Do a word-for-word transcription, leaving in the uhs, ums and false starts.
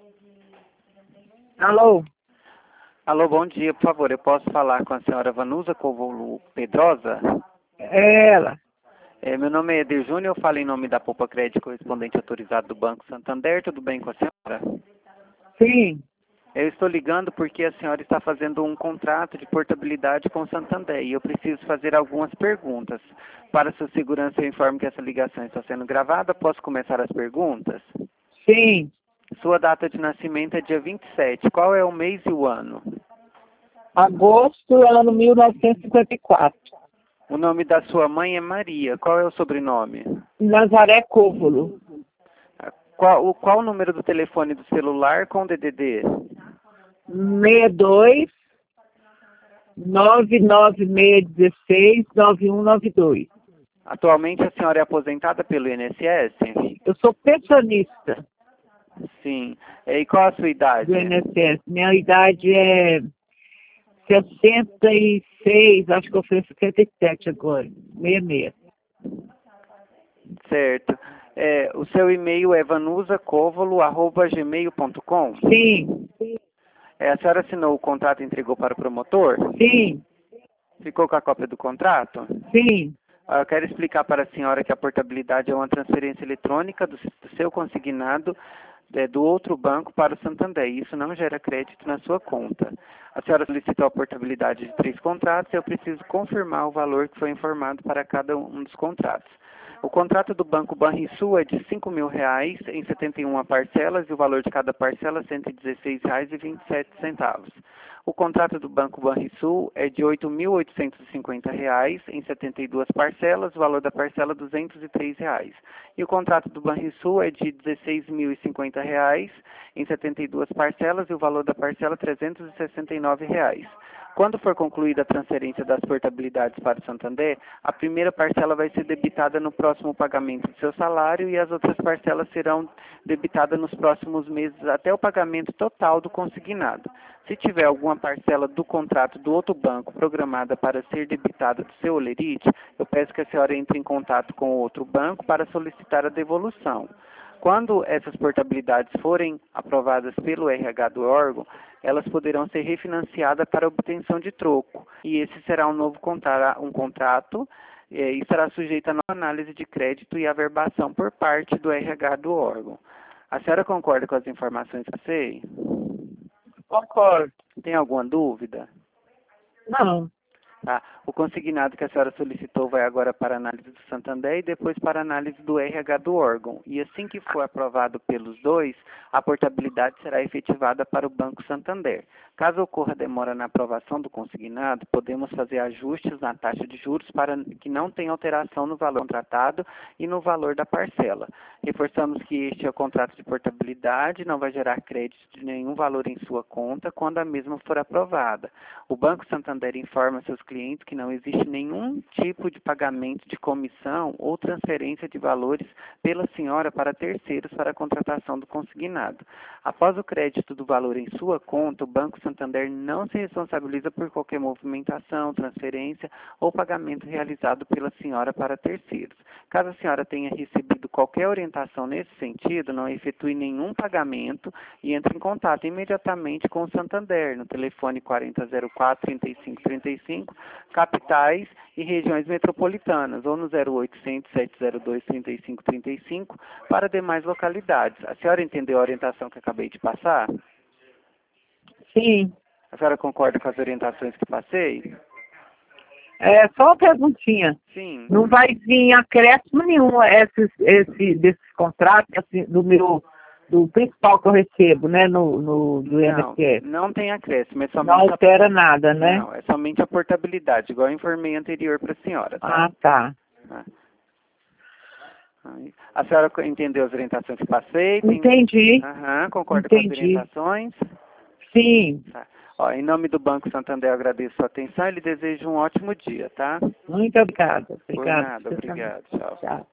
Alô? Alô, bom dia, por favor, eu posso falar com a senhora Vanusa Covolo Pedrosa? É ela. É, meu nome é Eder Júnior, eu falo em nome da Poupa Crédito, correspondente autorizado do Banco Santander, tudo bem com a senhora? Sim. Eu estou ligando porque a senhora está fazendo um contrato de portabilidade com o Santander e eu preciso fazer algumas perguntas. Para sua segurança, eu informo que essa ligação está sendo gravada. Posso começar as perguntas? Sim. Sua data de nascimento é dia vinte e sete. Qual é o mês e o ano? Agosto, ano mil novecentos e cinquenta e quatro. O nome da sua mãe é Maria. Qual é o sobrenome? Nazaré Cúvulo. Qual o, qual o número do telefone do celular com D D D? seis dois nove nove seis um seis nove um nove dois. Atualmente a senhora é aposentada pelo I N S S? Eu sou pensionista Sim. E qual a sua idade? do I N S S. Minha idade é sessenta e seis, acho que eu fiz sessenta e sete agora. sessenta e seis. Certo. É, o seu e-mail é vanusacovolo arroba gmail ponto com? Sim. É, a senhora assinou o contrato e entregou para o promotor? Sim. Ficou com a cópia do contrato? Sim. Ah, eu quero explicar para a senhora que a portabilidade é uma transferência eletrônica do, do seu consignado é, do outro banco para o Santander. E isso não gera crédito na sua conta. A senhora solicitou a portabilidade de três contratos e eu preciso confirmar o valor que foi informado para cada um dos contratos. O contrato do Banco Banrisul é de cinco mil reais em setenta e uma parcelas e o valor de cada parcela é cento e dezesseis reais e vinte e sete centavos. O contrato do Banco Banrisul é de oito mil oitocentos e cinquenta reais em setenta e duas parcelas, o valor da parcela é duzentos e três reais. E o contrato do Banrisul é de dezesseis mil e cinquenta reais em setenta e duas parcelas e o valor da parcela é trezentos e sessenta e nove reais. Quando for concluída a transferência das portabilidades para o Santander, a primeira parcela vai ser debitada no próximo pagamento do seu salário e as outras parcelas serão debitadas nos próximos meses até o pagamento total do consignado. Se tiver alguma parcela do contrato do outro banco programada para ser debitada do seu holerite, eu peço que a senhora entre em contato com o outro banco para solicitar a devolução. Quando essas portabilidades forem aprovadas pelo R H do órgão, elas poderão ser refinanciadas para obtenção de troco. E esse será um novo contra um contrato eh, e será sujeito a nova análise de crédito e averbação por parte do R H do órgão. A senhora concorda com as informações que eu sei? Concordo. Tem alguma dúvida? Não. Tá. O consignado que a senhora solicitou vai agora para a análise do Santander e depois para a análise do R H do órgão. E assim que for aprovado pelos dois, a portabilidade será efetivada para o Banco Santander. Caso ocorra demora na aprovação do consignado, podemos fazer ajustes na taxa de juros para que não tenha alteração no valor contratado e no valor da parcela. Reforçamos que este é o contrato de portabilidade, não vai gerar crédito de nenhum valor em sua conta quando a mesma for aprovada. O Banco Santander informa seus clientes que não existe nenhum tipo de pagamento de comissão ou transferência de valores pela senhora para terceiros para a contratação do consignado. Após o crédito do valor em sua conta, o Banco Santander não se responsabiliza por qualquer movimentação, transferência ou pagamento realizado pela senhora para terceiros. Caso a senhora tenha recebido qualquer orientação nesse sentido, não efetue nenhum pagamento e entre em contato imediatamente com o Santander no telefone quarenta zero quatro, trinta e cinco trinta e cinco, capitais e regiões metropolitanas, ou no zero oitocentos, sete zero dois, trinta e cinco trinta e cinco para demais localidades. A senhora entendeu a orientação que acabei de passar? Sim. A senhora concorda com as orientações que passei? É só uma perguntinha. Sim. Não vai vir acréscimo nenhum esses, esse, desses contratos, assim, do meu, do principal que eu recebo, né, no, no do Não, I N S S. não tem acréscimo, é Não somente altera a... nada, né? Não, é somente a portabilidade, igual eu informei anterior para a senhora, tá? Ah, tá. Ah. Aí. A senhora entendeu as orientações que passei? Tem... Entendi. Aham, concorda com as Entendi. orientações? Sim. Tá. Ó, em nome do Banco Santander, eu agradeço a sua atenção e lhe desejo um ótimo dia, tá? Muito obrigada. Por Obrigada. nada, Você também. obrigado, tchau. Tchau.